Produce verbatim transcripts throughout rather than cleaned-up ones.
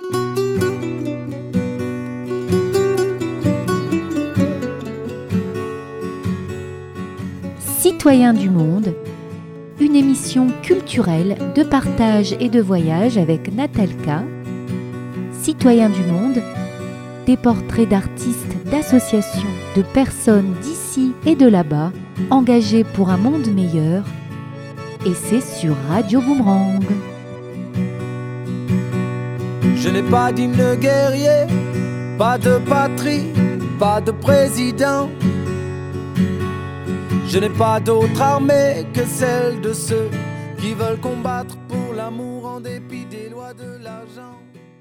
Citoyens du monde, une émission culturelle de partage et de voyage avec Natalka. Citoyens du monde, des portraits d'artistes, d'associations, de personnes d'ici et de là-bas, engagées pour un monde meilleur. Et c'est sur Radio Boomerang. Je n'ai pas d'hymne guerrier, pas de patrie, pas de président. Je n'ai pas d'autre armée que celle de ceux qui veulent combattre pour l'amour en dépit des lois de l'argent.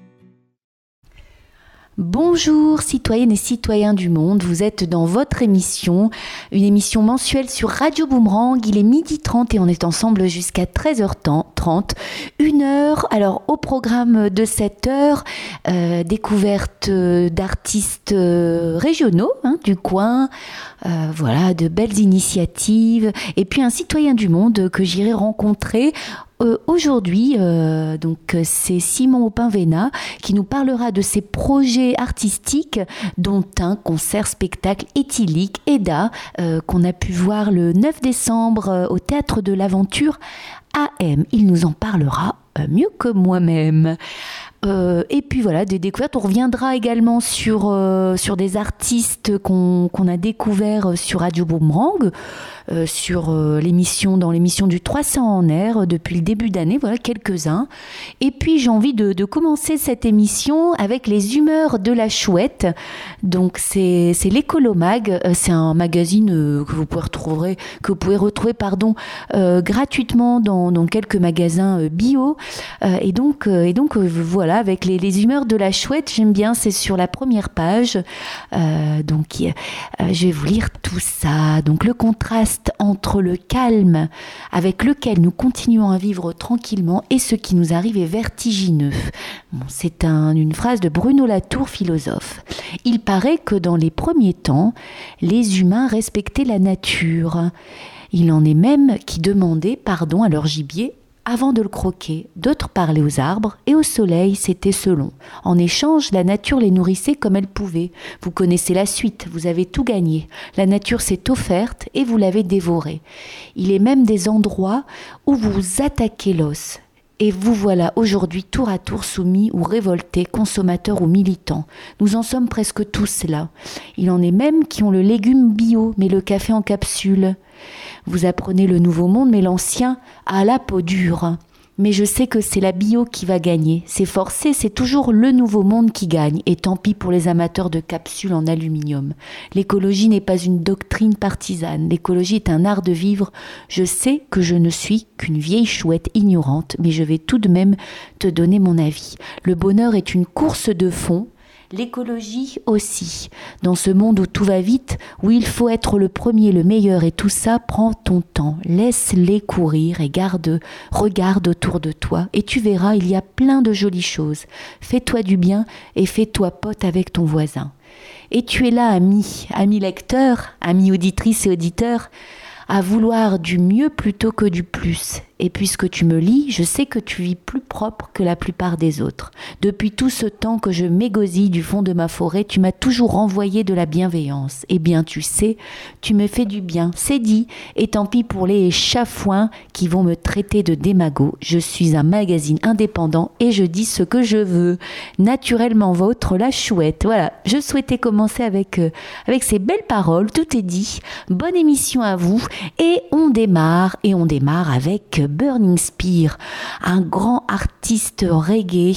Bonjour citoyennes et citoyens du monde, vous êtes dans votre émission, une émission mensuelle sur Radio Boomerang. Il est midi trente et on est ensemble jusqu'à treize heures trente, une heure. Alors au programme de cette heure, euh, découverte d'artistes régionaux hein, du coin, euh, voilà, de belles initiatives et puis un citoyen du monde que j'irai rencontrer. Euh, aujourd'hui, euh, donc c'est Simon Aupin-Vénat qui nous parlera de ses projets artistiques, dont un concert-spectacle éthylique, EDA, euh, qu'on a pu voir le neuf décembre euh, au Théâtre de l'Aventure A M. Il nous en parlera euh, mieux que moi-même. Euh, et puis voilà, des découvertes. On reviendra également sur, euh, sur des artistes qu'on, qu'on a découverts sur Radio Boomerang, euh, sur euh, l'émission, dans l'émission du trois cents en air depuis le début d'année, voilà quelques-uns. Et puis j'ai envie de, de commencer cette émission avec les humeurs de la chouette. Donc c'est, c'est l'Écolomag, c'est un magazine euh, que vous pouvez retrouver, que vous pouvez retrouver pardon, euh, gratuitement dans, dans quelques magasins euh, bio. Euh, et donc, euh, et donc euh, voilà. Avec les, les humeurs de la chouette, j'aime bien, c'est sur la première page. Euh, donc, euh, je vais vous lire tout ça. Donc, le contraste entre le calme avec lequel nous continuons à vivre tranquillement et ce qui nous arrive est vertigineux. Bon, c'est un, une phrase de Bruno Latour, philosophe. Il paraît que dans les premiers temps, les humains respectaient la nature. Il en est même qui demandaient pardon à leur gibier avant de le croquer. D'autres parlaient aux arbres et au soleil, c'était selon. En échange, la nature les nourrissait comme elle pouvait. Vous connaissez la suite, vous avez tout gagné. La nature s'est offerte et vous l'avez dévorée. Il est même des endroits où vous vous attaquez l'os. Et vous voilà aujourd'hui tour à tour soumis ou révoltés, consommateurs ou militants. Nous en sommes presque tous là. Il en est même qui ont le légume bio, mais le café en capsule. Vous apprenez le nouveau monde, mais l'ancien a la peau dure. Mais je sais que c'est la bio qui va gagner. C'est forcé, c'est toujours le nouveau monde qui gagne. Et tant pis pour les amateurs de capsules en aluminium. L'écologie n'est pas une doctrine partisane. L'écologie est un art de vivre. Je sais que je ne suis qu'une vieille chouette ignorante, mais je vais tout de même te donner mon avis. Le bonheur est une course de fond. L'écologie aussi. Dans ce monde où tout va vite, où il faut être le premier, le meilleur et tout ça, prends ton temps, laisse-les courir et garde, regarde autour de toi et tu verras, il y a plein de jolies choses. Fais-toi du bien et fais-toi pote avec ton voisin. Et tu es là, ami, ami lecteur, ami auditrice et auditeur, à vouloir du mieux plutôt que du plus. Et puisque tu me lis, je sais que tu vis plus propre que la plupart des autres. Depuis tout ce temps que je m'égosille du fond de ma forêt, tu m'as toujours renvoyé de la bienveillance. Eh bien, tu sais, tu me fais du bien, c'est dit. Et tant pis pour les chafouins qui vont me traiter de démago. Je suis un magazine indépendant et je dis ce que je veux. Naturellement vôtre, la chouette. Voilà, je souhaitais commencer avec, euh, avec ces belles paroles. Tout est dit. Bonne émission à vous. Et on démarre, et on démarre avec Burning Spear, un grand artiste reggae,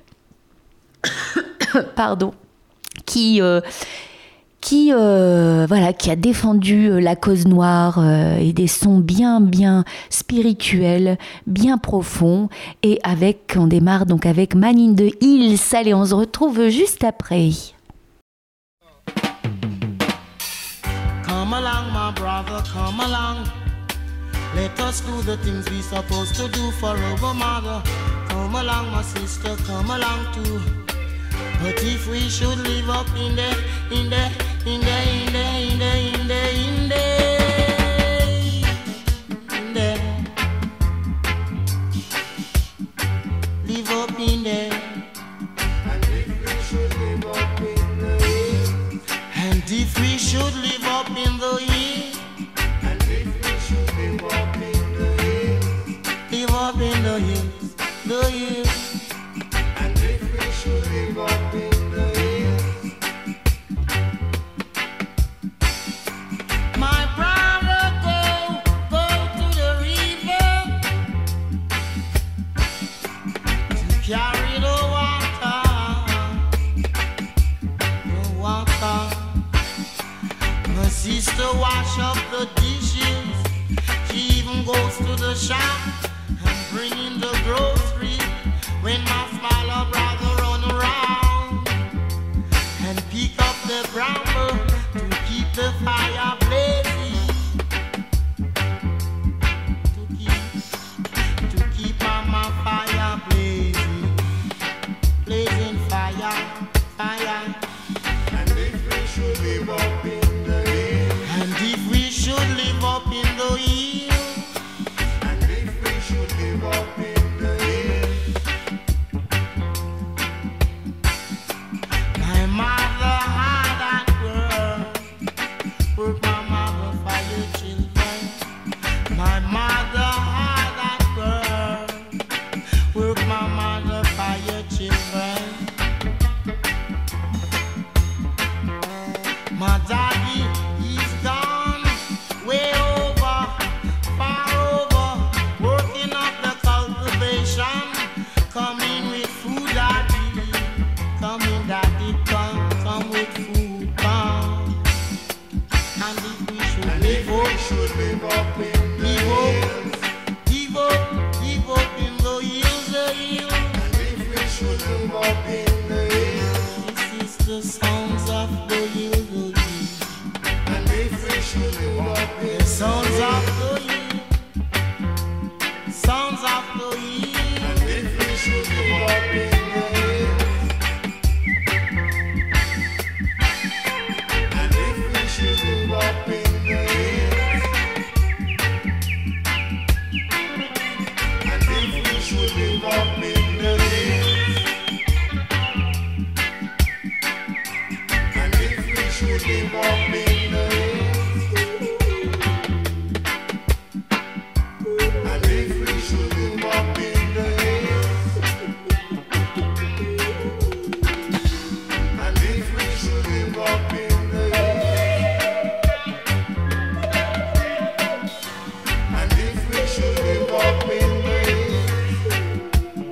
pardon, qui, euh, qui, euh, voilà, qui a défendu la cause noire euh, et des sons bien, bien spirituels, bien profonds. Et avec, on démarre donc avec Man in the Hills. Allez, on se retrouve juste après. Come along, my brother, come along. Let us do the things we supposed to do for our mother. Come along, my sister, come along too. But if we should live up in the, in the, in the, in the, in the, in the, in the, in the, live up in the, sister wash up the dishes. She even goes to the shop and bring in the grocery. When my smaller brother run around and pick up the bramble to keep the fire blazing, to keep, to keep my fire blazing, blazing fire, fire. And if we should live up in the hill, and if we should live up in the hill, and if we should live up in the hill, my mother had that girl, work my mother for your children. My mother had that girl, work my mother for your children. My daddy, he's gone way over, far over, working up the cultivation, coming with food, daddy, coming, daddy, come, come with food, come. And if we should and live if we up, should live up in the hills, give up, give up in the hills, the hills. and if we should live up in the hills, This is the sounds of the hills, the hills. and if we should live up in The the sounds hills, of the hills, sounds of the hills. and if we should live up in the hills, and if we should live up in the hills, and if we should live up in the hills, and if we should live up in the hills, and if we should live up in the hills, and if we should live up in the hills, and if we should live up in the hills,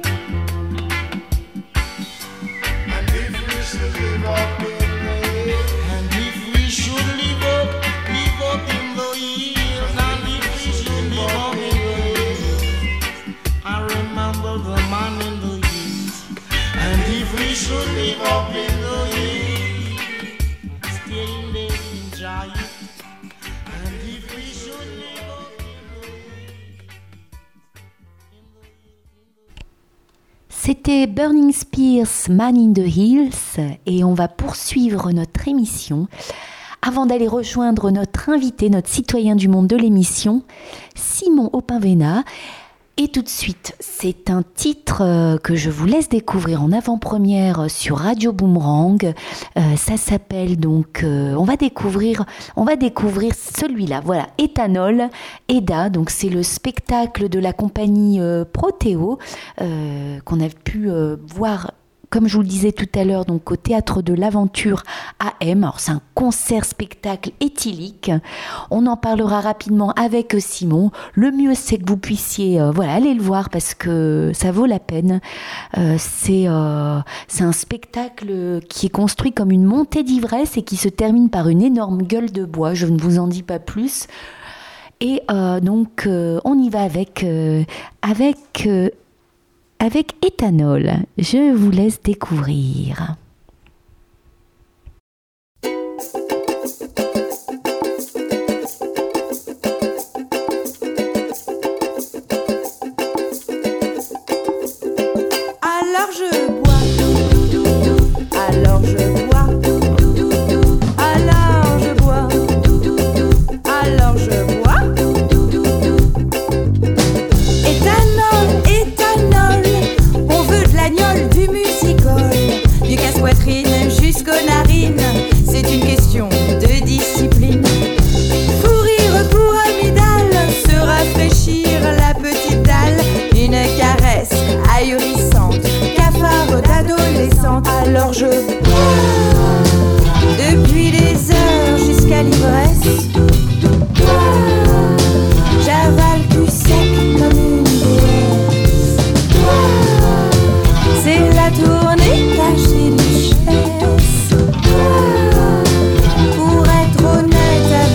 and if we should live up in the hills, And if we should live up, live up in the hills, and if we should live up in the hills, I remember the man in the hills. And if we should live up in the hills, stay in there, enjoy it. And if we should live up in the hills, in the hills, in the hills. C'était Burning Spears, Man in the Hills, et on va poursuivre notre émission avant d'aller rejoindre notre invité, notre citoyen du monde de l'émission, Simon Opinvena. Et tout de suite, c'est un titre euh, que je vous laisse découvrir en avant-première sur Radio Boomerang. Euh, ça s'appelle donc, euh, on va découvrir, on va découvrir celui-là. Voilà, Éthanol, E D A. Donc c'est le spectacle de la compagnie euh, Protéo euh, qu'on a pu euh, voir. Comme je vous le disais tout à l'heure, donc au Théâtre de l'Aventure à M. Alors c'est un concert-spectacle éthylique. On en parlera rapidement avec Simon. Le mieux c'est que vous puissiez euh, voilà, aller le voir parce que ça vaut la peine. Euh, c'est, euh, c'est un spectacle qui est construit comme une montée d'ivresse et qui se termine par une énorme gueule de bois. Je ne vous en dis pas plus. Et euh, donc euh, on y va avec... Euh, avec euh, Avec Éthanol, je vous laisse découvrir. Alors je bois, alors je bois, alors je bois, alors je bois. Éthanol, éthanol, on veut de l'agnole, du musicol, du casse-poitrine jusqu'aux narines. C'est une question de discipline. Fou rire pour amygdale, se rafraîchir la petite dalle, une caresse ahurissante, cafard d'adolescente. Alors je bois, depuis des heures jusqu'à l'ivresse. J'avale du sec comme une déesse. C'est la tournée tachée de richesse. Pour être honnête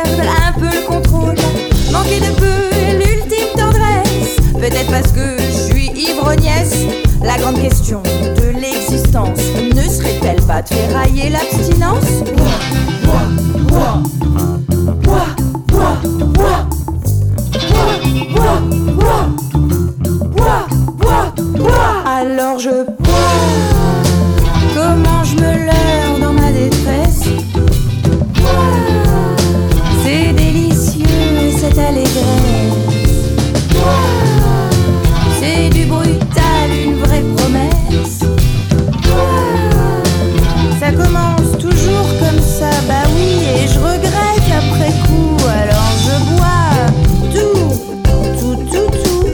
perdre un peu le contrôle, manquer de peu l'ultime tendresse. Peut-être parce que je suis ivrognesse. La grande question de l'existence ne serait-elle pas de faire railler l'abstinence? Bois, bois, bois, bois, bois, bois, bois, bois, bois, bois, bois. Alors je bois. Comment je me leurre dans ma détresse. Bois. C'est délicieux cette allégresse. Bois. C'est du brutal, une vraie promesse. Bois. Ça commence toujours comme ça, bah oui, et je regrette après coup. Alors je bois tout, tout, tout, tout.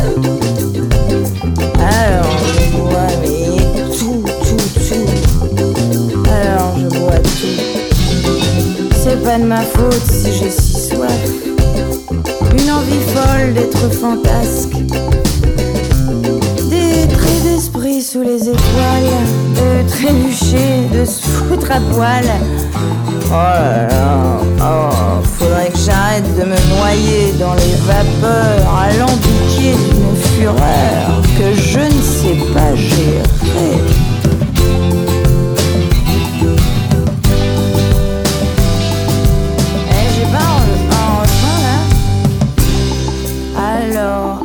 Alors je bois, mais tout, tout, tout. Alors je bois tout. C'est pas de ma faute si j'ai si soif. Une envie folle d'être fantasque. Des traits d'esprit sous les étoiles. De trébucher, de se foutre à poil. Oh là là, oh, faudrait que j'arrête de me noyer dans les vapeurs, alambiquées d'une fureur que je ne sais pas gérer. Eh, j'ai pas un, un refrain là. Alors,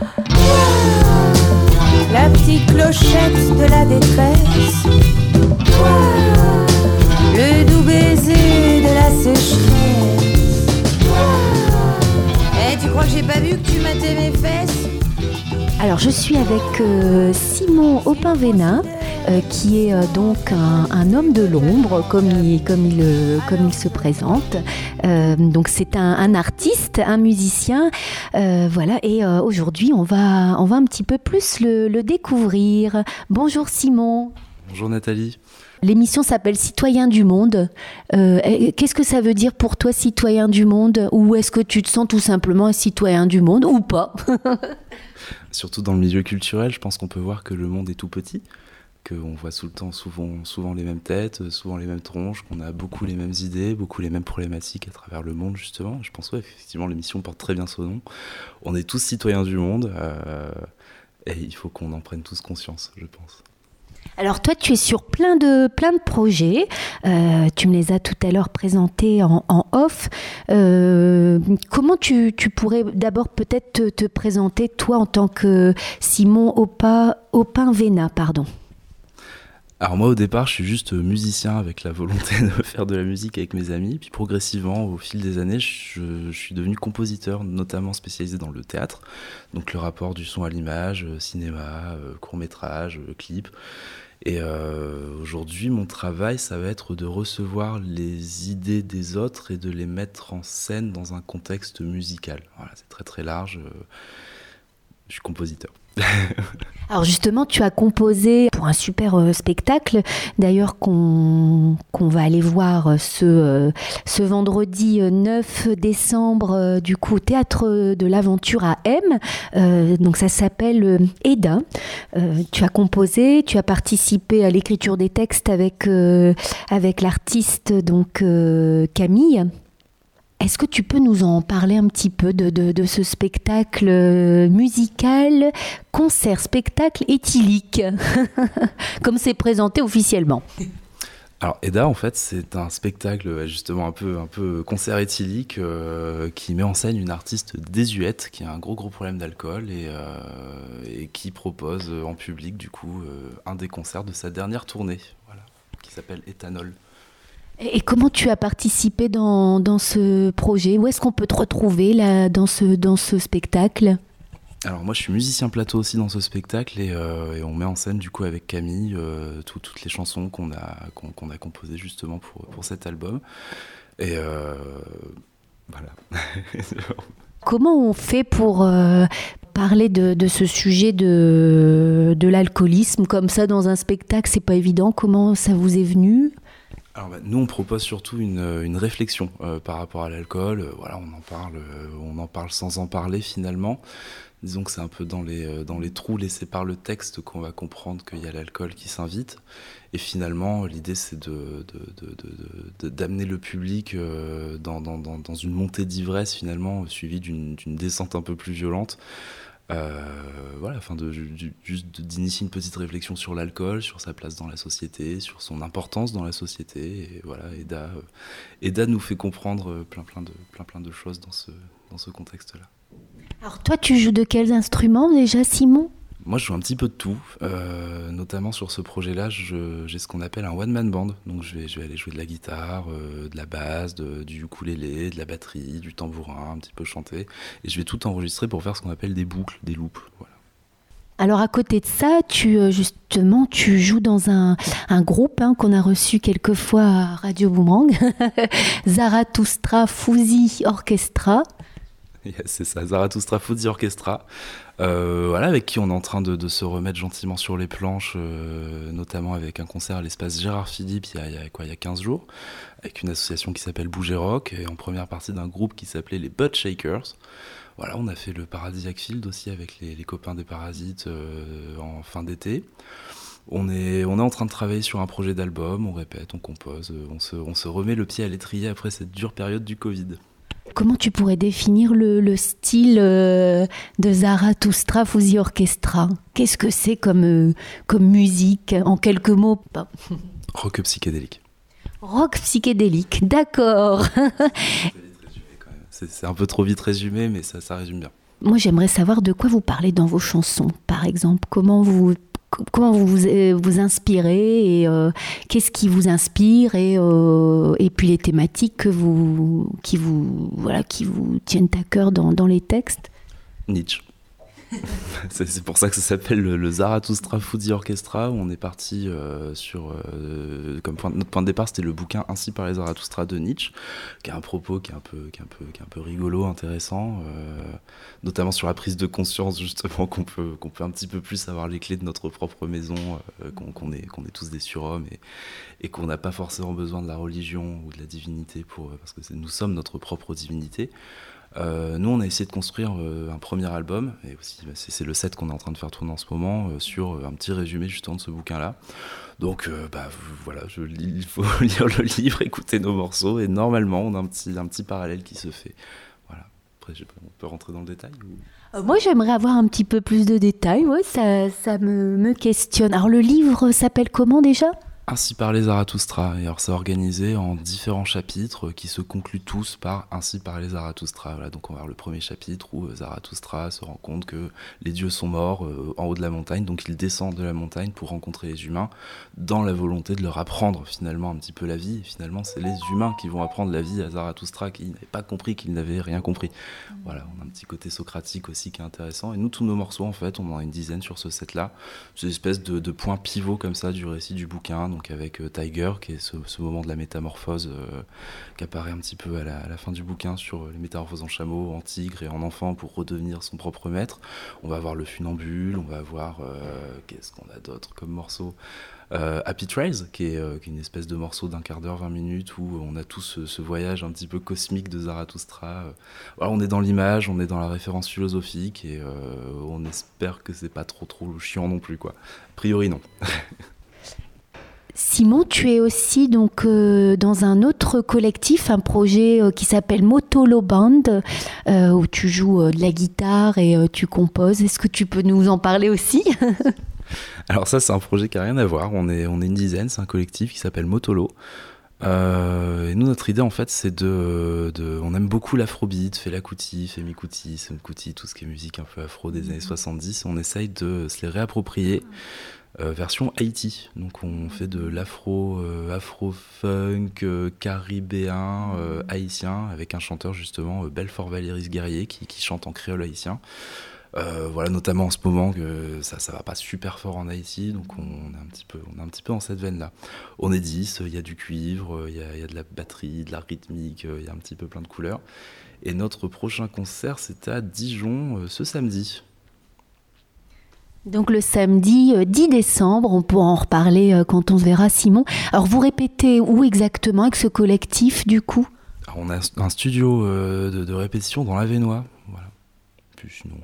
la petite clochette de la détresse. Le doux baiser de la sécheresse. Eh, tu crois que j'ai pas vu que tu m'attais mes fesses? Alors je suis avec euh, Simon Opin-Vénin, euh, qui est euh, donc un, un homme de l'ombre, comme il, comme il, euh, comme il se présente. Euh, donc c'est un, un artiste, un musicien, euh, voilà. Et euh, aujourd'hui on va, on va un petit peu plus le, le découvrir. Bonjour Simon. Bonjour Nathalie. L'émission s'appelle Citoyen du Monde. Euh, qu'est-ce que ça veut dire pour toi, citoyen du monde? Ou est-ce que tu te sens tout simplement un citoyen du monde ou pas? Surtout dans le milieu culturel, je pense qu'on peut voir que le monde est tout petit, qu'on voit tout le temps souvent, souvent les mêmes têtes, souvent les mêmes tronches, qu'on a beaucoup les mêmes idées, beaucoup les mêmes problématiques à travers le monde justement. Je pense ouais, effectivement l'émission porte très bien son nom. On est tous citoyens du monde euh, et il faut qu'on en prenne tous conscience, je pense. Alors toi, tu es sur plein de, plein de projets. Euh, tu me les as tout à l'heure présentés en, en off. Euh, comment tu, tu pourrais d'abord peut-être te, te présenter, toi, en tant que Simon Opin-Vénin, pardon. Alors moi, au départ, je suis juste musicien avec la volonté de faire de la musique avec mes amis. Puis progressivement, au fil des années, je, je suis devenu compositeur, notamment spécialisé dans le théâtre. Donc le rapport du son à l'image, cinéma, court-métrage, clip. Et euh, aujourd'hui, mon travail, ça va être de recevoir les idées des autres et de les mettre en scène dans un contexte musical. Voilà, c'est très très large. Je suis compositeur. Alors justement, tu as composé pour un super euh, spectacle, d'ailleurs qu'on, qu'on va aller voir ce, euh, ce vendredi neuf décembre, euh, du coup, au Théâtre de l'Aventure à M. Euh, donc ça s'appelle euh, Eda. Euh, tu as composé, tu as participé à l'écriture des textes avec, euh, avec l'artiste donc, euh, Camille. Est-ce que tu peux nous en parler un petit peu de, de, de ce spectacle musical, concert, spectacle éthylique, comme c'est présenté officiellement? Alors Eda, en fait, c'est un spectacle justement un peu, un peu concert éthylique euh, qui met en scène une artiste désuète qui a un gros gros problème d'alcool et, euh, et qui propose en public du coup euh, un des concerts de sa dernière tournée, voilà, qui s'appelle Éthanol. Et comment tu as participé dans, dans ce projet? Où est-ce qu'on peut te retrouver là, dans, ce, dans ce spectacle? Alors moi je suis musicien plateau aussi dans ce spectacle et, euh, et on met en scène du coup avec Camille euh, tout, toutes les chansons qu'on a, qu'on, qu'on a composées justement pour, pour cet album. Et euh, voilà. Comment on fait pour euh, parler de, de ce sujet de, de l'alcoolisme comme ça dans un spectacle? C'est pas évident. Comment ça vous est venu? Alors bah, nous on propose surtout une, une réflexion euh, par rapport à l'alcool. Euh, voilà, on en parle, euh, on en parle sans en parler finalement. Disons que c'est un peu dans les, dans les trous laissés par le texte qu'on va comprendre qu'il y a l'alcool qui s'invite. Et finalement, l'idée, c'est de, de, de, de, de, d'amener le public dans, dans, dans, dans une montée d'ivresse, finalement, suivie d'une, d'une descente un peu plus violente. Euh, voilà, afin de, de, juste d'initier une petite réflexion sur l'alcool, sur sa place dans la société, sur son importance dans la société. Et voilà, Eda, Eda nous fait comprendre plein, plein, de, plein, plein de choses dans ce, dans ce contexte-là. Alors toi, tu joues de quels instruments déjà, Simon ? Moi, je joue un petit peu de tout, euh, notamment sur ce projet-là, je, j'ai ce qu'on appelle un one-man band. Donc je vais, je vais aller jouer de la guitare, euh, de la basse, de, du ukulélé, de la batterie, du tambourin, un petit peu chanter. Et je vais tout enregistrer pour faire ce qu'on appelle des boucles, des loops. Voilà. Alors à côté de ça, tu, justement, tu joues dans un, un groupe hein, qu'on a reçu quelques fois à Radio Boomerang, Zarathustra Fuzzy Orchestra. Yes, c'est ça, Zarathustra Fuzzy Orchestra, euh, voilà, avec qui on est en train de, de se remettre gentiment sur les planches, euh, notamment avec un concert à l'espace Gérard Philippe il y a, il y a, quoi, il y a quinze jours, avec une association qui s'appelle Bouger Rock, et en première partie d'un groupe qui s'appelait les Butt Shakers. Voilà, on a fait le Paradisiac Field aussi avec les, les copains des Parasites euh, en fin d'été. On est, on est en train de travailler sur un projet d'album, on répète, on compose, on se, on se remet le pied à l'étrier après cette dure période du Covid. Comment tu pourrais définir le, le style euh, de Zarathustra Fuzzy Orchestra ? Qu'est-ce que c'est comme, euh, comme musique, en quelques mots ? Rock psychédélique. Rock psychédélique, d'accord. c'est, c'est un peu trop vite résumé, mais ça, ça résume bien. Moi, j'aimerais savoir de quoi vous parlez dans vos chansons, par exemple. Comment vous... Comment vous vous, euh, vous inspirez et euh, qu'est-ce qui vous inspire et, euh, et puis les thématiques que vous, qui, vous, voilà, qui vous tiennent à cœur dans, dans les textes ? Nietzsche. c'est, c'est pour ça que ça s'appelle le, le Zarathustra Fuzzy Orchestra, où on est parti euh, sur... Euh, comme point, notre point de départ, c'était le bouquin Ainsi parlait Zarathustra de Nietzsche, qui a un propos qui est un peu, qui est un peu, qui est un peu rigolo, intéressant, euh, notamment sur la prise de conscience, justement, qu'on peut, qu'on peut un petit peu plus avoir les clés de notre propre maison, euh, qu'on, qu'on, est, qu'on est tous des surhommes et, et qu'on n'a pas forcément besoin de la religion ou de la divinité, pour, parce que c'est, nous sommes notre propre divinité. Euh, nous, on a essayé de construire euh, un premier album, et aussi bah, c'est, c'est le set qu'on est en train de faire tourner en ce moment, euh, sur euh, un petit résumé justement de ce bouquin-là. Donc euh, bah, voilà, je lis, il faut lire le livre, écouter nos morceaux, et normalement, on a un petit, un petit parallèle qui se fait. Voilà. Après, je sais pas, on peut rentrer dans le détail ou... euh, Moi, j'aimerais avoir un petit peu plus de détails, ouais, ça, ça me, me questionne. Alors, le livre s'appelle comment déjà ? Ainsi parlait Zarathustra, et alors c'est organisé en différents chapitres qui se concluent tous par Ainsi parlait Zarathustra. Voilà, donc on va voir le premier chapitre où Zarathustra se rend compte que les dieux sont morts euh, en haut de la montagne, donc il descend de la montagne pour rencontrer les humains dans la volonté de leur apprendre finalement un petit peu la vie. Et finalement, c'est les humains qui vont apprendre la vie à Zarathustra qui n'avait pas compris, qu'il n'avait rien compris. Voilà, on a un petit côté socratique aussi qui est intéressant. Et nous, tous nos morceaux, en fait, on en a une dizaine sur ce set-là. C'est une espèce de, de point pivot comme ça du récit du bouquin. Donc avec euh, Tiger, qui est ce, ce moment de la métamorphose euh, qui apparaît un petit peu à la, à la fin du bouquin sur les métamorphoses en chameau, en tigre et en enfant pour redevenir son propre maître. On va avoir le funambule, on va avoir euh, qu'est-ce qu'on a d'autre comme morceau euh, Happy Trails, qui est, euh, qui est une espèce de morceau d'un quart d'heure, vingt minutes, où on a tout ce, ce voyage un petit peu cosmique de Zarathustra. Voilà, on est dans l'image, on est dans la référence philosophique, et euh, on espère que c'est pas trop trop chiant non plus, quoi. A priori, non. Simon, tu es aussi donc euh, dans un autre collectif, un projet euh, qui s'appelle Motolo Band, euh, où tu joues euh, de la guitare et euh, tu composes. Est-ce que tu peux nous en parler aussi ? Alors ça, c'est un projet qui n'a rien à voir. On est, on est une dizaine, c'est un collectif qui s'appelle Motolo. Euh, et nous, notre idée, en fait, c'est de, de... On aime beaucoup l'afrobeat, Fela Kuti, Femi Kuti, Seun Kuti, tout ce qui est musique un peu afro des années soixante-dix. On essaye de se les réapproprier. Euh, version Haïti, donc on fait de l'afro, euh, afro-funk, euh, caribéen, euh, haïtien, avec un chanteur justement, euh, Belfort Valéris Guerrier, qui, qui chante en créole haïtien. Euh, voilà, notamment en ce moment que ça ça va pas super fort en Haïti, donc on est un petit peu on est un petit peu dans cette veine là. On est dix, il y a du cuivre, il y a il y a de la batterie, de la rythmique, il y a un petit peu plein de couleurs. Et notre prochain concert, c'est à Dijon euh, ce samedi. Donc le samedi dix décembre, on pourra en reparler quand on se verra, Simon. Alors vous répétez où exactement avec ce collectif du coup ? Alors on a un studio euh, de, de répétition dans l'Avesnois, voilà. Puis sinon on a,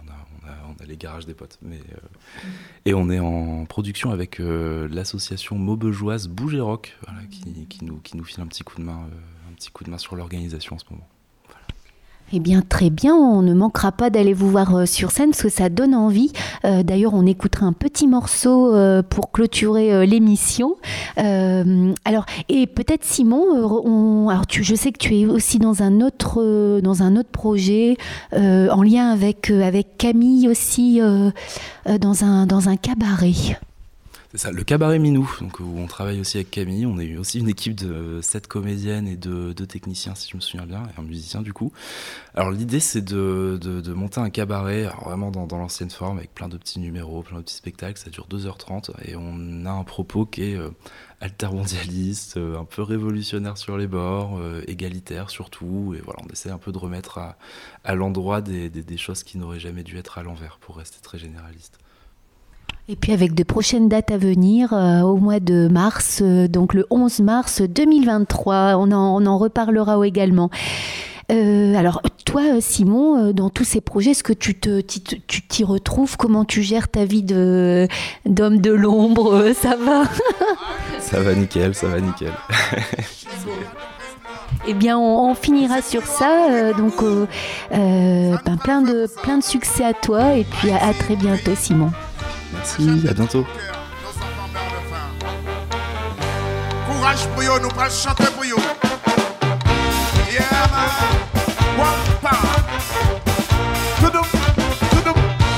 on a, on a les garages des potes. Mais, euh, et on est en production avec euh, l'association Maubejoise Bouge et Rock, voilà, qui, qui, nous, qui nous file un petit coup de main, euh, un petit coup de main sur l'organisation en ce moment. Eh bien, très bien, on ne manquera pas d'aller vous voir euh, sur scène parce que ça donne envie. Euh, d'ailleurs, on écoutera un petit morceau euh, pour clôturer euh, l'émission. Euh, alors, et peut-être Simon, euh, on, alors tu, je sais que tu es aussi dans un autre, euh, dans un autre projet euh, en lien avec, euh, avec Camille aussi, euh, euh, dans, un, dans un cabaret. C'est ça, le cabaret Minou, donc, où on travaille aussi avec Camille. On est aussi une équipe de sept comédiennes et de deux techniciens, si je me souviens bien, et un musicien du coup. Alors l'idée, c'est de, de, de monter un cabaret, alors vraiment dans, dans l'ancienne forme, avec plein de petits numéros, plein de petits spectacles. Ça dure deux heures trente et on a un propos qui est euh, altermondialiste, euh, un peu révolutionnaire sur les bords, euh, égalitaire surtout. Et voilà, on essaie un peu de remettre à, à l'endroit des, des, des choses qui n'auraient jamais dû être à l'envers, pour rester très généraliste. Et puis avec de prochaines dates à venir euh, au mois de mars, euh, donc le onze mars deux mille vingt-trois, on en, on en reparlera également. Euh, alors toi Simon, euh, dans tous ces projets, est-ce que tu, te, tu, tu t'y retrouves? Comment tu gères ta vie de, d'homme de l'ombre? euh, Ça va? Ça va nickel, ça va nickel. Eh bien, on, on finira sur ça. Euh, donc, euh, euh, ben, plein de, plein de succès à toi et puis à, à très bientôt Simon. Merci, à bientôt. Courage pour yo, nous pas chanter pour yo. Yeah man, one pound. Tudum, tudum.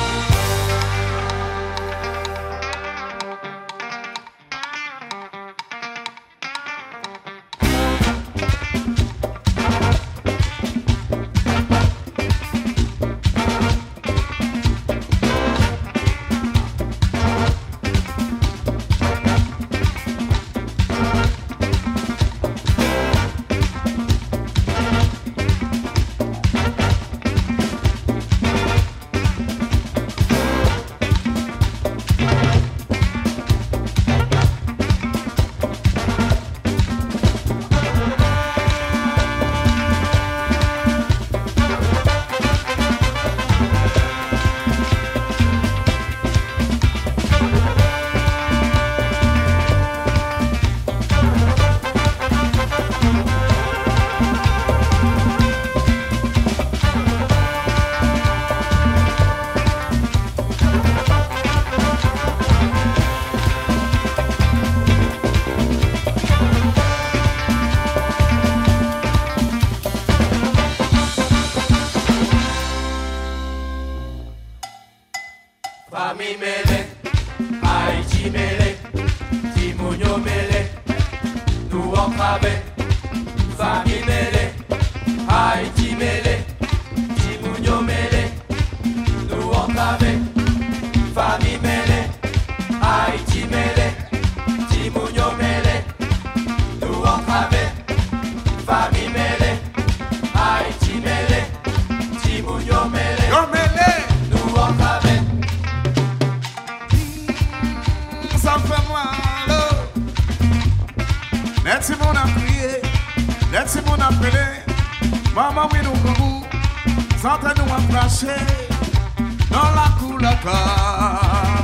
Famille mêlée, Haïti mêlée, Timounio mêlée, nous en travail. Famille mêlée, Haïti mêlée, Timounio mêlée, nous en travail. Famille mêlée, Haïti mêlée, Timounio mêlée, nous en travail. Famille mêlée, Haïti mêlée, Timounio mêlée, nous en travail. Ça fait mal. Laisse mon a prier, laisse mon appeler. Maman, oui, nous comme sans nous à cracher dans la cour la caille.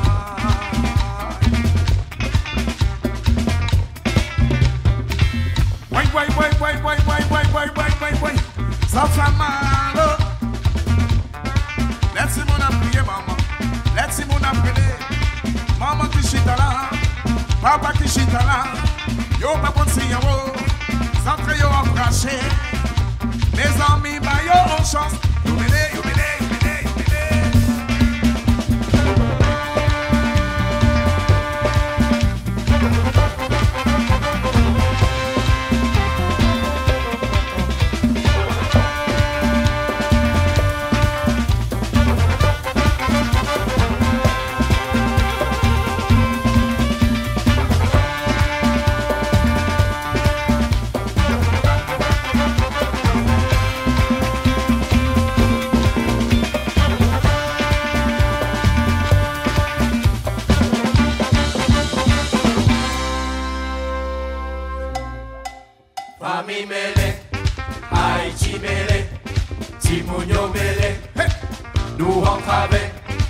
Wait, wait, wait, wait, wait, wait, wait, wait, wait, wait, wait. Ça fait mal. Laisse mon a prier, maman. Laisse mon appeler. Maman qui chita là, papa qui chita là, yo pas bon si yo, centre yo a craché. Mes amis ba yo en chance, yo mêlé, yo mêlé, yo mêlé, yo Famille mêlée, Haïti mêlée, Timounio mêlée, nous en travail.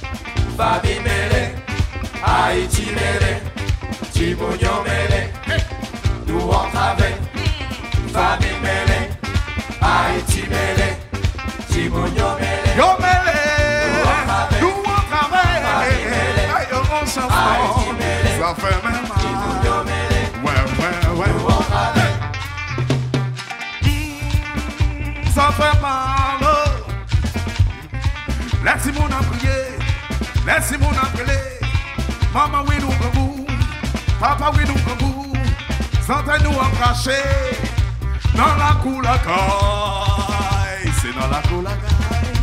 Fabi mêlé, Haïti mêlé, Timounion mêlé, nous on travaille. Fabi mêlé, Haïti mêlé, Timounion mêlé, Yo mêlé, nous on travaille. Aïe, on s'en fout, ça fait même mal. Timounion mêlé, Ouais, ouais, ouais. nous on travaille. Ça fait mal. Laissez mon prier, laissez mon appeler. Maman, oui, nous comme papa, oui, nous comme sentez nous embrasser dans la cour la caille. C'est dans la cour la caille.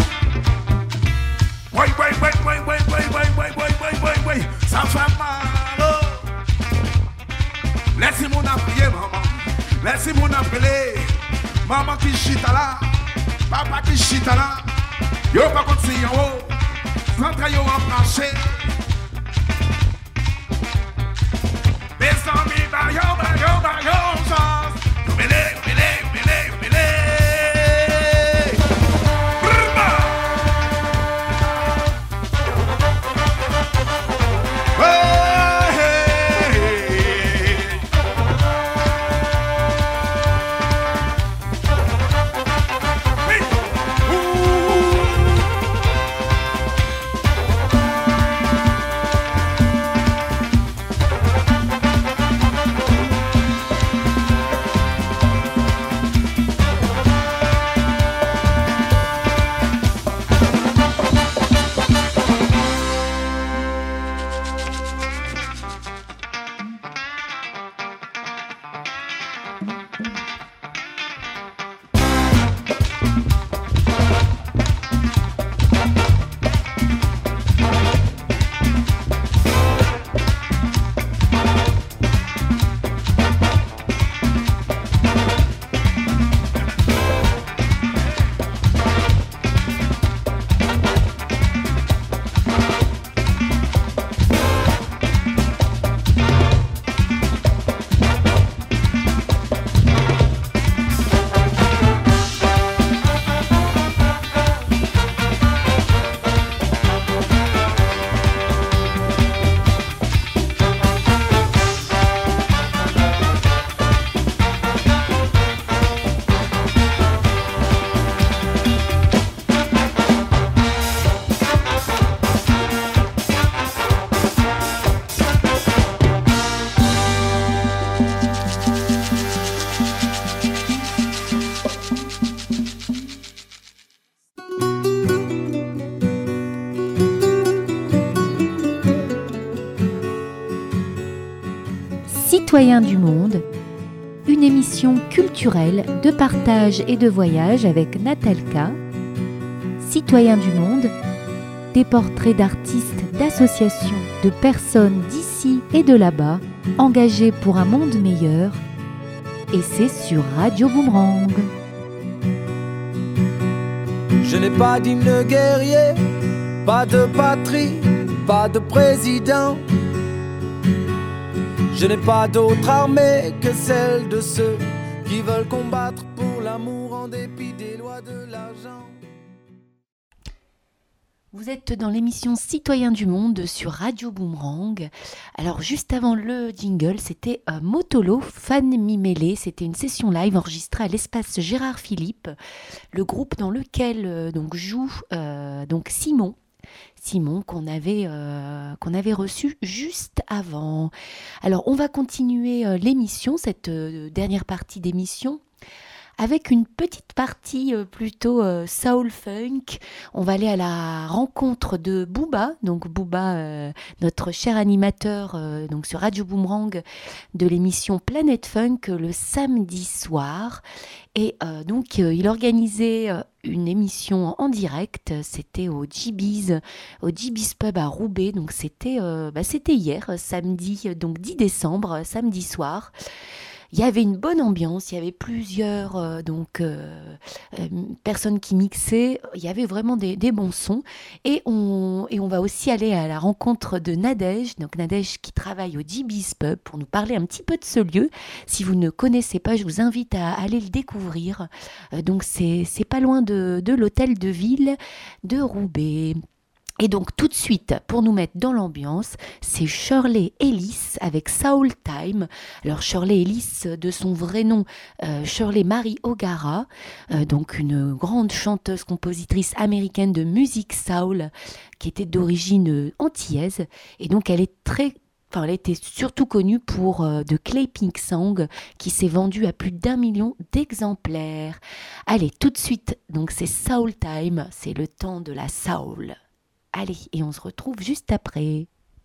Oui, oui, oui, oui, oui, oui, oui, oui, oui, oui, oui, oui. Ça fait mal. Laissez mon prier, maman. Laissez mon appeler. Maman qui chita là, papa qui chita là. Yo pas contre si en haut, sans yo embrasser. Mes amis, bah yo, bah yo, bah yo, chance. Yo mêlé, yo mêlé, yo mêlé, yo mêlé. Brrrba. Hey, hey, hey. Hey. Ouh. Citoyens du monde, une émission culturelle de partage et de voyage avec Natalka. Citoyens du monde, des portraits d'artistes, d'associations, de personnes d'ici et de là-bas, engagées pour un monde meilleur. Et c'est sur Radio Boomerang. Je n'ai pas d'hymne guerrier, pas de patrie, pas de président. Je n'ai pas d'autre armée que celle de ceux qui veulent combattre pour l'amour en dépit des lois de l'argent. Vous êtes dans l'émission Citoyens du monde sur Radio Boomerang. Alors juste avant le jingle, c'était euh, Motolo, Fan Mimélé. C'était une session live enregistrée à l'espace Gérard Philippe, le groupe dans lequel euh, donc, joue euh, donc Simon. Simon qu'on avait, euh, qu'on avait reçu juste avant. Alors on va continuer euh, l'émission, cette euh, dernière partie d'émission, avec une petite partie euh, plutôt euh, soul funk. On va aller à la rencontre de Booba, donc Booba, euh, notre cher animateur euh, donc sur Radio Boomerang de l'émission Planète Funk euh, le samedi soir. Et euh, donc euh, il organisait euh, une émission en direct, c'était au G B's, au G B's Pub à Roubaix. Donc c'était, euh, bah, c'était hier, samedi, donc dix décembre, samedi soir. Il y avait une bonne ambiance, il y avait plusieurs euh, donc, euh, euh, personnes qui mixaient, il y avait vraiment des, des bons sons. Et on, et on va aussi aller à la rencontre de Nadège, donc Nadège qui travaille au G B's Pub pour nous parler un petit peu de ce lieu. Si vous ne connaissez pas, je vous invite à aller le découvrir. Euh, donc c'est, c'est pas loin de, de l'hôtel de ville de Roubaix. Et donc tout de suite, pour nous mettre dans l'ambiance, c'est Shirley Ellis avec Soul Time. Alors Shirley Ellis, de son vrai nom, euh, Shirley Mary O'Gara, euh, donc une grande chanteuse, compositrice américaine de musique soul, qui était d'origine antillaise. Et donc elle est très... Enfin, elle était surtout connue pour euh, The Clay Pink Song, qui s'est vendue à plus d'un million d'exemplaires. Allez, tout de suite, donc c'est Soul Time, c'est le temps de la soul. Allez, et on se retrouve juste après.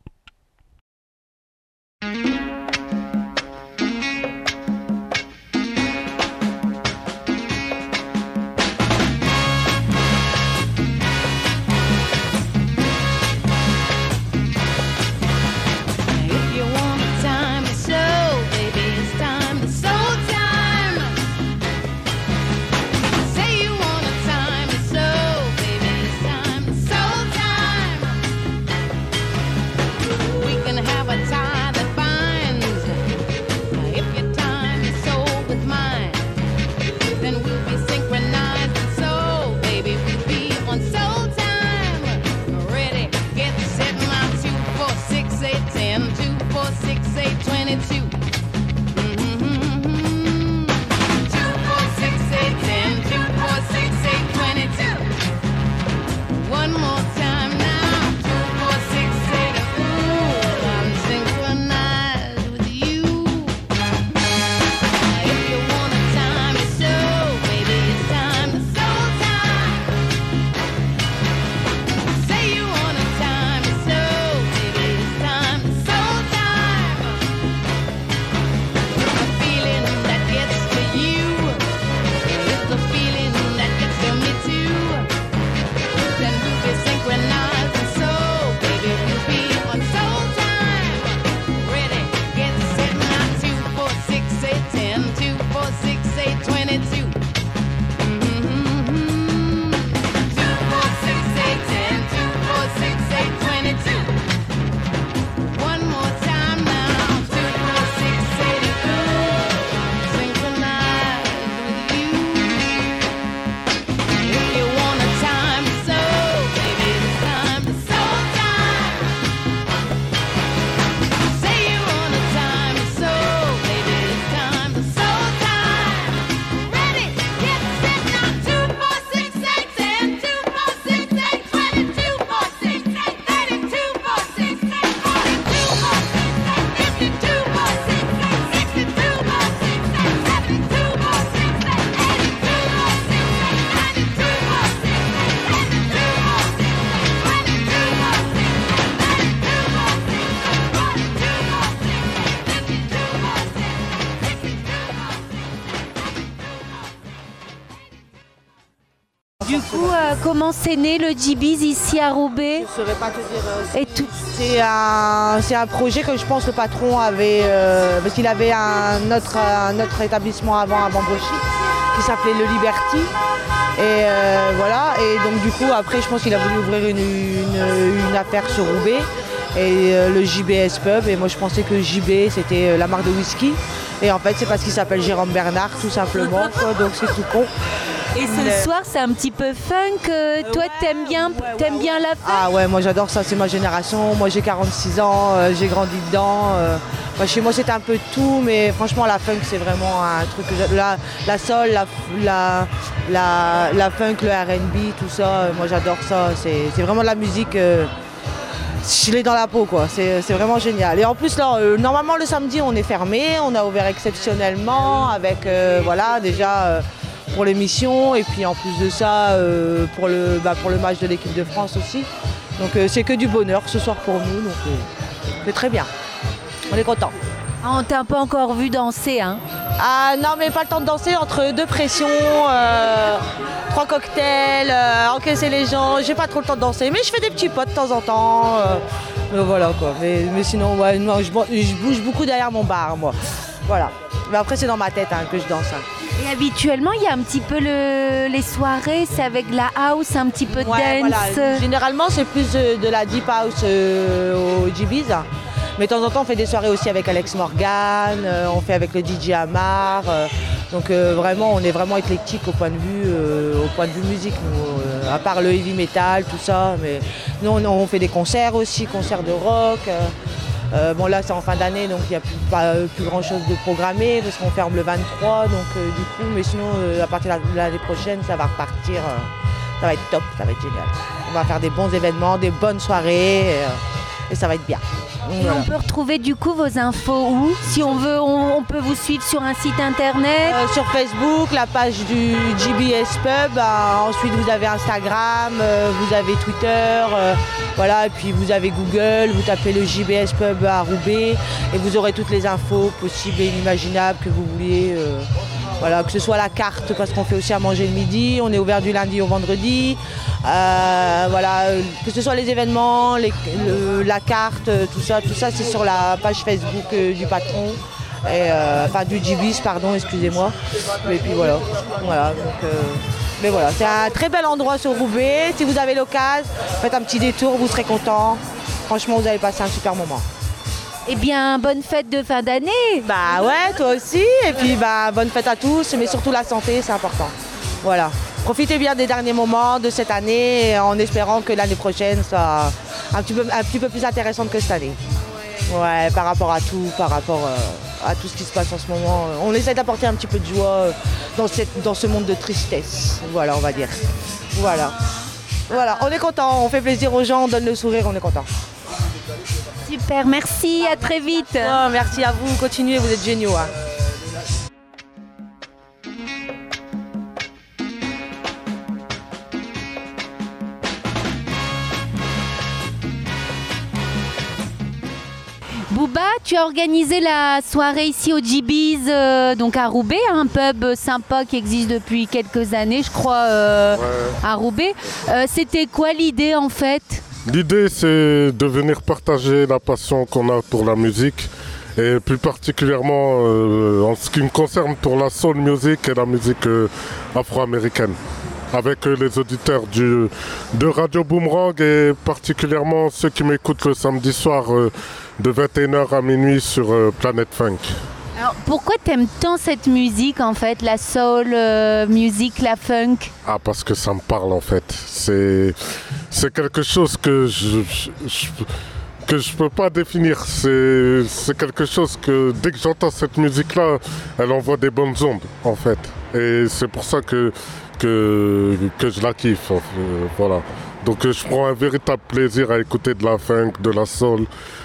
Du coup, euh, comment c'est né le G B's ici à Roubaix? Je ne saurais pas te dire. Euh, Et tout... C'est un, c'est un projet que je pense le patron avait, euh, parce qu'il avait un autre, un autre établissement avant à Bambochy qui s'appelait Le Liberty. Et euh, voilà, et donc du coup après je pense qu'il a voulu ouvrir une, une, une affaire sur Roubaix et euh, le J B S Pub, et moi je pensais que J B c'était la marque de whisky, et en fait c'est parce qu'il s'appelle Jérôme Bernard tout simplement, quoi, donc c'est tout con. Et ce Mais... soir c'est un petit peu funk, euh, toi ouais, t'aimes bien, ouais, ouais, t'aimes ouais, bien ouais. la funk? Ah ouais, moi j'adore ça, c'est ma génération, moi j'ai quarante-six ans, euh, j'ai grandi dedans. Euh, moi, chez moi c'était un peu tout, mais franchement la funk c'est vraiment un truc que j'adore. La, la soul, la, la, la, la funk, le R and B, tout ça, euh, moi j'adore ça, c'est, c'est vraiment de la musique, euh, je l'ai dans la peau quoi, c'est, c'est vraiment génial. Et en plus là, euh, normalement le samedi on est fermé, on a ouvert exceptionnellement avec, euh, voilà déjà... Euh, pour l'émission, et puis en plus de ça euh, pour, le, bah, pour le match de l'équipe de France aussi. Donc euh, c'est que du bonheur ce soir pour nous, donc euh, c'est très bien, on est content. Ah, on t'a pas encore vu danser hein? Ah non, mais pas le temps de danser, entre deux pressions, euh, trois cocktails, euh, encaisser les gens, j'ai pas trop le temps de danser, mais je fais des petits potes de temps en temps, euh, mais voilà quoi, mais, mais sinon ouais, non, je, je bouge beaucoup derrière mon bar moi, voilà. Mais après c'est dans ma tête hein, que je danse. Hein. Et habituellement, il y a un petit peu le... les soirées, c'est avec la house, un petit peu de ouais, dance. Voilà. Généralement, c'est plus de la deep house euh, au G B's. Mais de temps en temps, on fait des soirées aussi avec Alex Morgan, euh, on fait avec le D J Amar. Euh, Donc euh, vraiment, on est vraiment éclectique au point de vue, euh, au point de vue musique, nous, euh, à part le heavy metal, tout ça. Mais nous, on, on fait des concerts aussi, concerts de rock. Euh, euh, bon là, c'est en fin d'année, donc il n'y a plus, pas, plus grand chose de programmé parce qu'on ferme le vingt-trois. Donc euh, du coup, mais sinon, euh, à partir de l'année prochaine, ça va repartir. Euh, ça va être top, ça va être génial. On va faire des bons événements, des bonnes soirées et, euh, et ça va être bien. Et voilà. On peut retrouver du coup vos infos où? Si on veut, on, on peut vous suivre sur un site internet euh, sur Facebook, la page du G B S Pub. Euh, ensuite, vous avez Instagram, euh, vous avez Twitter, euh, voilà. Et puis vous avez Google. Vous tapez le G B S Pub à Roubaix et vous aurez toutes les infos possibles et inimaginables que vous vouliez. Euh, Voilà, que ce soit la carte, parce qu'on fait aussi à manger le midi, on est ouvert du lundi au vendredi. Euh, voilà, que ce soit les événements, les, le, la carte, tout ça, tout ça c'est sur la page Facebook euh, du patron, et, euh, enfin du G B S, pardon, excusez-moi. Et puis voilà, voilà. Donc, euh, mais voilà, c'est un très bel endroit sur Roubaix. Si vous avez l'occasion, faites un petit détour, vous serez contents. Franchement, vous allez passer un super moment. Eh bien, bonne fête de fin d'année. Bah ouais, toi aussi. Et puis bah, bonne fête à tous, mais surtout la santé, c'est important. Voilà. Profitez bien des derniers moments de cette année en espérant que l'année prochaine soit un petit peu, un petit peu plus intéressante que cette année. Ouais, par rapport à tout, par rapport euh, à tout ce qui se passe en ce moment. On essaie d'apporter un petit peu de joie dans, cette, dans ce monde de tristesse. Voilà, on va dire. Voilà. Voilà, on est content, on fait plaisir aux gens, on donne le sourire, on est content. Super, merci, à très vite. Oh, merci à vous, continuez, vous êtes géniaux. Hein. Booba, tu as organisé la soirée ici au G B S, euh, donc à Roubaix, un pub sympa qui existe depuis quelques années, je crois, euh, ouais. à Roubaix. Euh, c'était quoi l'idée en fait ? L'idée, c'est de venir partager la passion qu'on a pour la musique et plus particulièrement euh, en ce qui me concerne pour la soul music et la musique euh, afro-américaine. Avec euh, les auditeurs du, de Radio Boomerang et particulièrement ceux qui m'écoutent le samedi soir euh, de vingt et une heures à minuit sur euh, Planète Funk. Alors, pourquoi t'aimes tant cette musique en fait, la soul euh, music, la funk? Ah, parce que ça me parle en fait. C'est, c'est quelque chose que je, je, je que je peux pas définir. C'est, c'est quelque chose que dès que j'entends cette musique-là, elle envoie des bonnes ondes en fait. Et c'est pour ça que que, que je la kiffe. Euh, voilà. Donc euh, je prends un véritable plaisir à écouter de la funk, de la soul,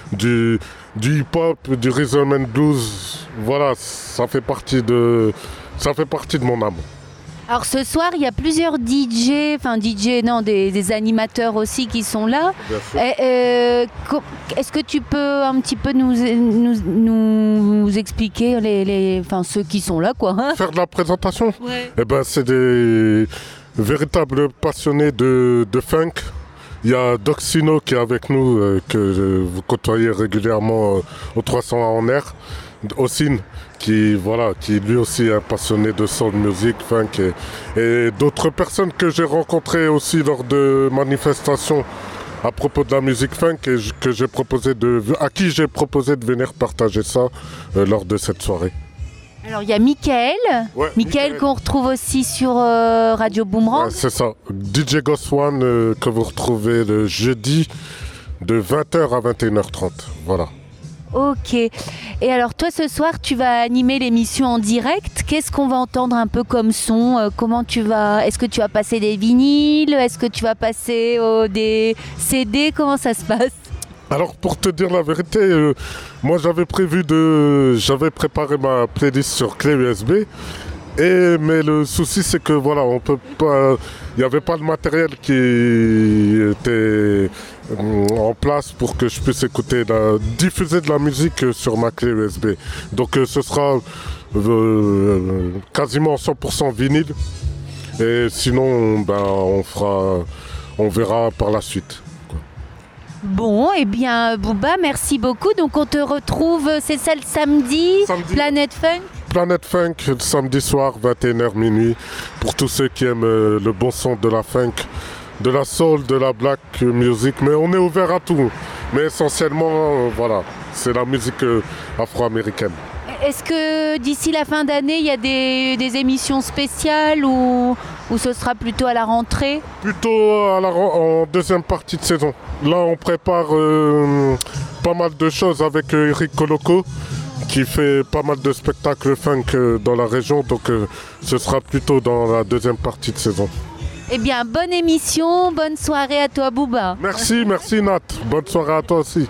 du du hip-hop, du rhythm and blues. Voilà, ça fait partie de, ça fait partie de mon âme. Alors ce soir, il y a plusieurs D J, enfin D J, non, des, des animateurs aussi qui sont là. Et, euh, est-ce que tu peux un petit peu nous, nous, nous expliquer les, les, enfin, ceux qui sont là, quoi, hein? Faire de la présentation? Ouais. Eh ben, c'est des véritables passionnés de, de funk. Il y a Doxino qui est avec nous, euh, que euh, vous côtoyez régulièrement euh, au trois cents en air. Ossine, qui, voilà, qui lui aussi est un passionné de soul music, funk, et, et d'autres personnes que j'ai rencontrées aussi lors de manifestations à propos de la musique funk et que j'ai proposé de, à qui j'ai proposé de venir partager ça euh, lors de cette soirée. Alors il y a Michael, ouais, Michael qu'on retrouve aussi sur euh, Radio Boomerang. Ouais, c'est ça, D J Ghost One euh, que vous retrouvez le jeudi de vingt heures à vingt et une heures trente, voilà. Ok. Et alors toi ce soir tu vas animer l'émission en direct. Qu'est-ce qu'on va entendre un peu comme son? euh, Comment tu vas? Est-ce que tu vas passer des vinyles? Est-ce que tu vas passer euh, des C D? Comment ça se passe? Alors pour te dire la vérité, euh, moi j'avais prévu de, j'avais préparé ma playlist sur clé U S B. Et mais le souci c'est que voilà, on peut pas, il n'y avait pas le matériel qui était en place pour que je puisse écouter, la, diffuser de la musique sur ma clé U S B. Donc euh, ce sera euh, quasiment cent pour cent vinyle. Et sinon, ben on fera, on verra par la suite. Bon, eh bien, Booba, merci beaucoup. Donc, on te retrouve, c'est ça le samedi, samedi. Planète Funk Planète Funk, le samedi soir, vingt et une heures minuit, pour tous ceux qui aiment euh, le bon son de la funk, de la soul, de la black music. Mais on est ouvert à tout. Mais essentiellement, euh, voilà, c'est la musique euh, afro-américaine. est-ce que d'ici la fin d'année, il y a des, des émissions spéciales ou, ou ce sera plutôt à la rentrée? Plutôt à la, en deuxième partie de saison. Là, on prépare euh, pas mal de choses avec euh, Eric Coloco, qui fait pas mal de spectacles funk euh, dans la région. Donc, euh, ce sera plutôt dans la deuxième partie de saison. Eh bien, bonne émission, bonne soirée à toi, Booba. Merci, merci Nat. Bonne soirée à toi aussi.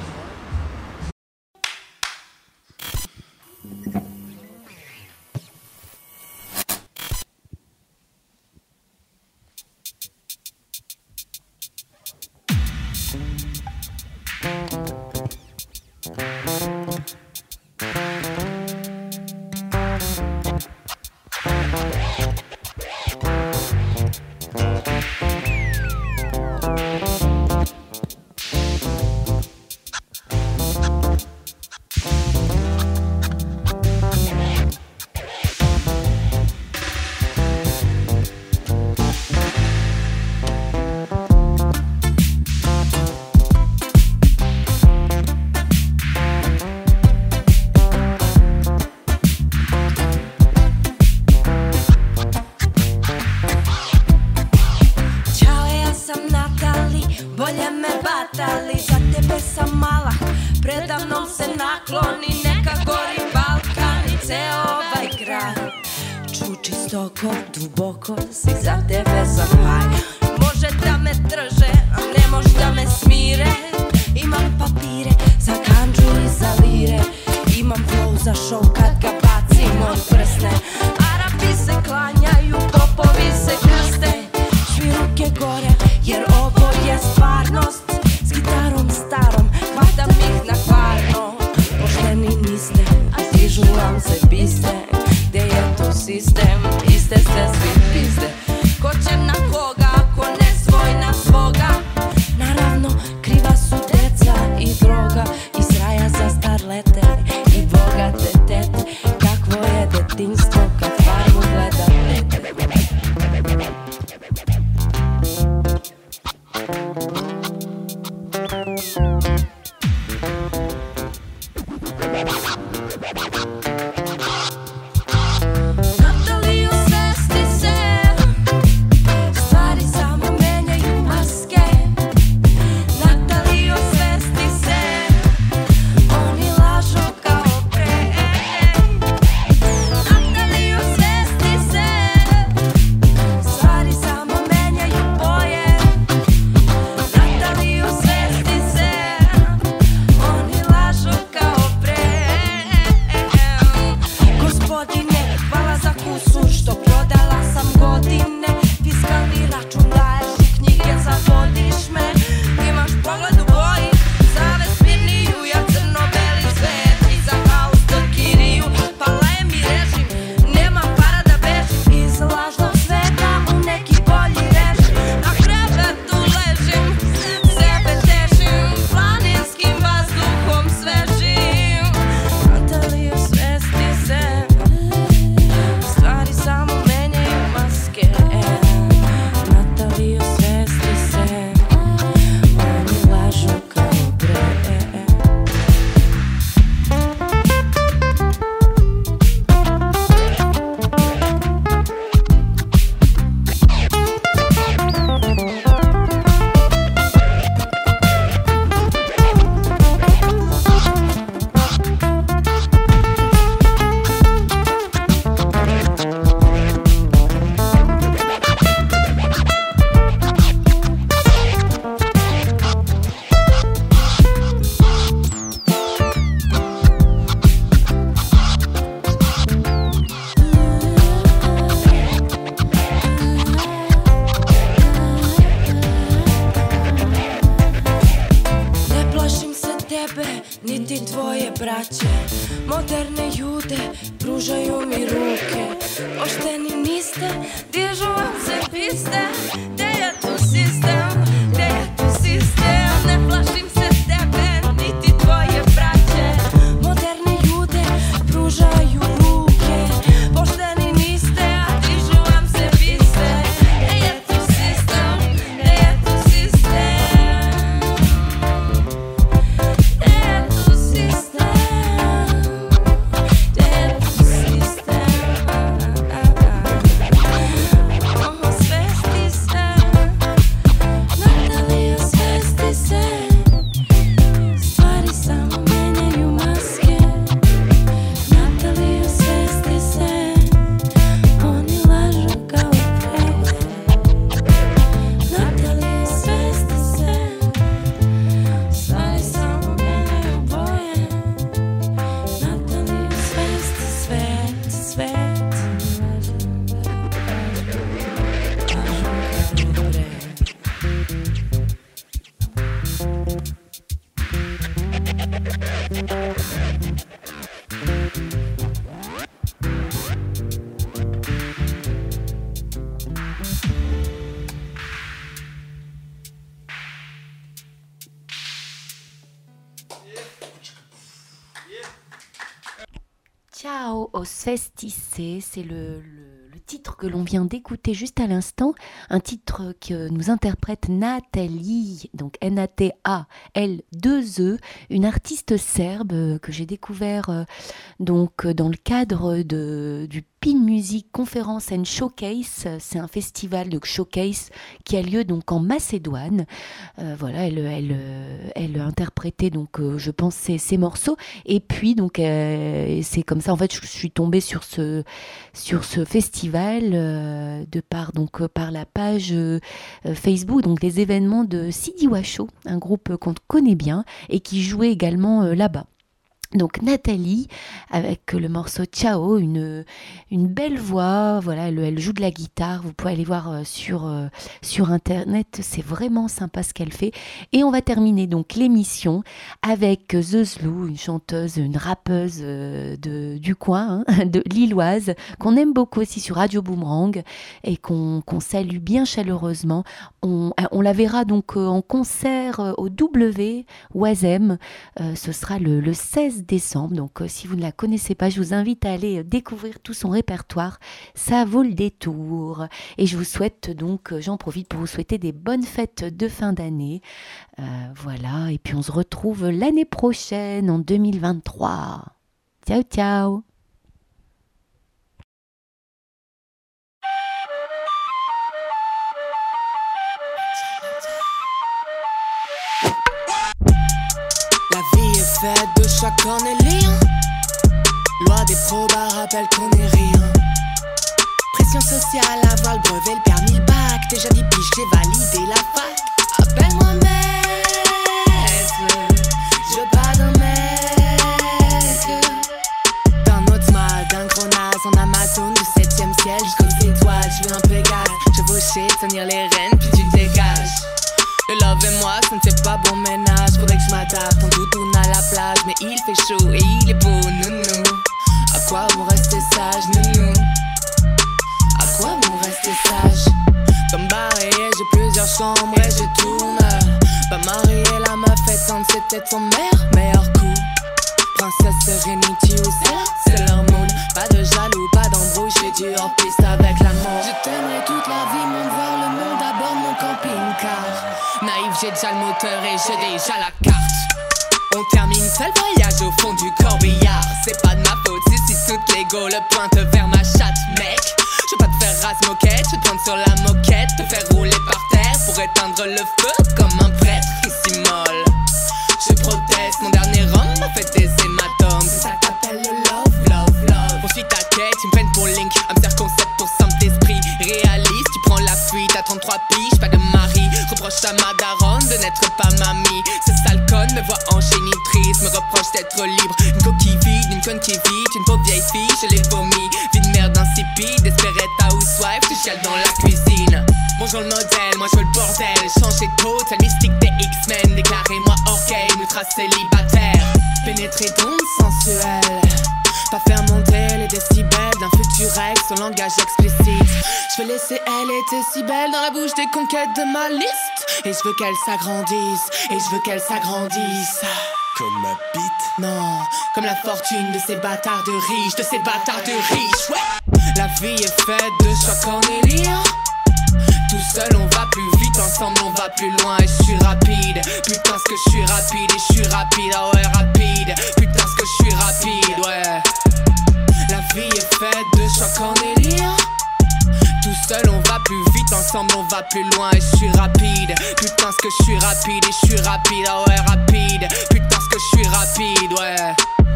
Duboko si za tebe sam haj. Može da me drže, a ne može da me smire. Imam papire za kanđu i za lire. Imam flow za show kad ga bacim od prsne. Arapi se klanjaju, popovi se krste. Svi ruke gore, jer ovo je stvarnost. S gitarom starom, hvatam ih na kvarno. Pošteni niste, a stižu vam se biste. Gde je tu sistem? Iste ste svi pizde. Ko će na koga, ako ne svoj na svoga? Naravno, kriva su deca i droga. Iz raja za starlete i bogate tete. Kakvo je detinjstvo kad farmu gledate? Damn. Ciao os festices, c'est le, le, le titre que l'on vient d'écouter juste à l'instant, un titre que nous interprète Nathalie, donc N A T A L deux E, une artiste serbe que j'ai découvert euh, donc dans le cadre de, du Pin Music Conference and Showcase. C'est un festival de showcase qui a lieu donc en Macédoine. Euh, voilà, elle, elle, elle interprétait donc, euh, je pense, ses, ses morceaux. Et puis donc, euh, c'est comme ça en fait, je suis tombée sur ce sur ce festival euh, de par donc par la page euh, Facebook, donc les événements de Sidi Washo, un groupe qu'on connaît bien et qui jouait également euh, là-bas. Donc Nathalie, avec le morceau Ciao, une, une belle voix, voilà, elle, elle joue de la guitare, vous pouvez aller voir euh, sur, euh, sur internet, c'est vraiment sympa ce qu'elle fait. Et on va terminer donc l'émission avec The Zlou, une chanteuse, une rappeuse euh, de, du coin, hein, de Lilloise, qu'on aime beaucoup aussi sur Radio Boomerang et qu'on, qu'on salue bien chaleureusement. On, on la verra donc euh, en concert euh, au W Oisem, euh, ce sera le, le seize décembre, donc euh, si vous ne la connaissez pas, je vous invite à aller euh, découvrir tout son répertoire, ça vaut le détour. Et je vous souhaite donc, euh, j'en profite pour vous souhaiter des bonnes fêtes de fin d'année, euh, voilà, et puis on se retrouve l'année prochaine en deux mille vingt-trois. Ciao ciao. Fête de choix cornélien, loi des probas rappelle qu'on est rien. Pression sociale, avoir le brevet, le permis, le bac. Déjà dit piges, j'ai validé la fac. Appelle-moi maître, je veux pas d'un mec. D'un autre mal, d'un gros naze en Amazon du septième ciel jusqu'aux étoiles. Je veux un Pégase, chevaucher, tenir les rênes, puis tu dégages. Le love et moi, ça ne fait pas bon ménage. Faudrait que je m'adapte en doudoune à la plage. Mais il fait chaud et il est beau, nounou. À quoi vous restez sage, nounou? À quoi vous restez sage? Comme barré, j'ai plusieurs chambres et je tourne. Pas mariée, la meuf étante, c'était ton mère. Meilleur coup, princesse Serenity ou c'est Sailor Moon. Pas de jaloux, pas d'embrouille, je fais du hors-piste avec l'amour. Je t'aimerai toute la vie, mon voir le monde à bord de mon camping-car. Naïf, j'ai déjà le moteur et j'ai déjà la carte. On termine seul voyage au fond du corbillard. C'est pas de ma faute si, si toutes les gaules pointent vers ma chatte, mec. Je veux pas te faire race moquette, je vais te prendre sur la moquette, te faire rouler par terre pour éteindre le feu comme un prêtre ici molle. Je proteste, mon dernier rhum m'a fait des hématomes. C'est ça que t'appelles le love, love, love. Poursuis ta quête, ils me prennent pour Link, Hamster concept pour simple d'esprit. Réaliste, tu prends la fuite à trente-trois piges, pas de mari. Reproche à ma daronne de n'être pas mamie. C'est sale conne, me voit en génitrice, me reproche d'être libre. Une coquille vide, une conne qui vite, une pauvre vieille fille, je l'ai vomi. Vie de merde insipide, espérette à housewife, je chiale dans la cuisine. Bonjour le modèle, moi je veux le bordel. Changer total, mystique des X-Men. Déclarez-moi orgueil, ultra célibataire. Pénétrer d'ondes sensuelles, pas faire monter les décibels d'un futur ex au langage explicite. Je veux laisser elle était si belle dans la bouche des conquêtes de ma liste. Et je veux qu'elle s'agrandisse, et je veux qu'elle s'agrandisse. Comme ma bite? Non, comme la fortune de ces bâtards de riches, de ces bâtards de riches, ouais. La vie est faite de choix cornéliens. Tout seul on va plus vite, ensemble on va plus loin. Et je suis rapide, putain ce que je suis rapide. Et je suis rapide, ah ouais rapide. Putain ce que je suis rapide, ouais. La vie est faite de choix cornéliens. Tout seul on va plus vite, ensemble on va plus loin. Et je suis rapide, putain ce que je suis rapide. Et je suis rapide, ah ouais rapide. Putain ce que je suis rapide, ouais.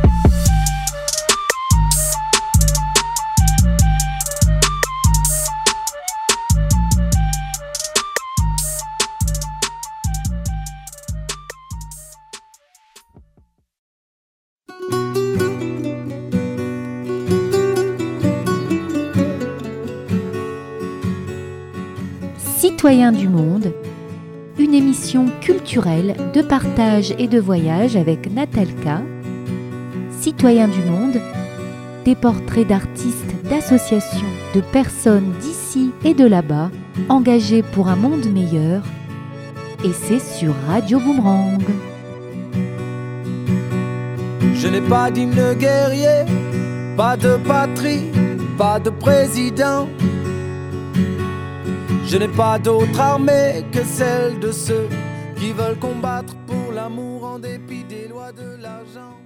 Citoyens du monde, une émission culturelle de partage et de voyage avec Natalka. Citoyens du monde, des portraits d'artistes, d'associations, de personnes d'ici et de là-bas, engagées pour un monde meilleur. Et c'est sur Radio Je n'ai pas d'hymne guerrier, Pas de patrie, pas de président. Je n'ai pas d'autre armée que celle de ceux qui veulent combattre pour l'amour en dépit des lois de l'argent.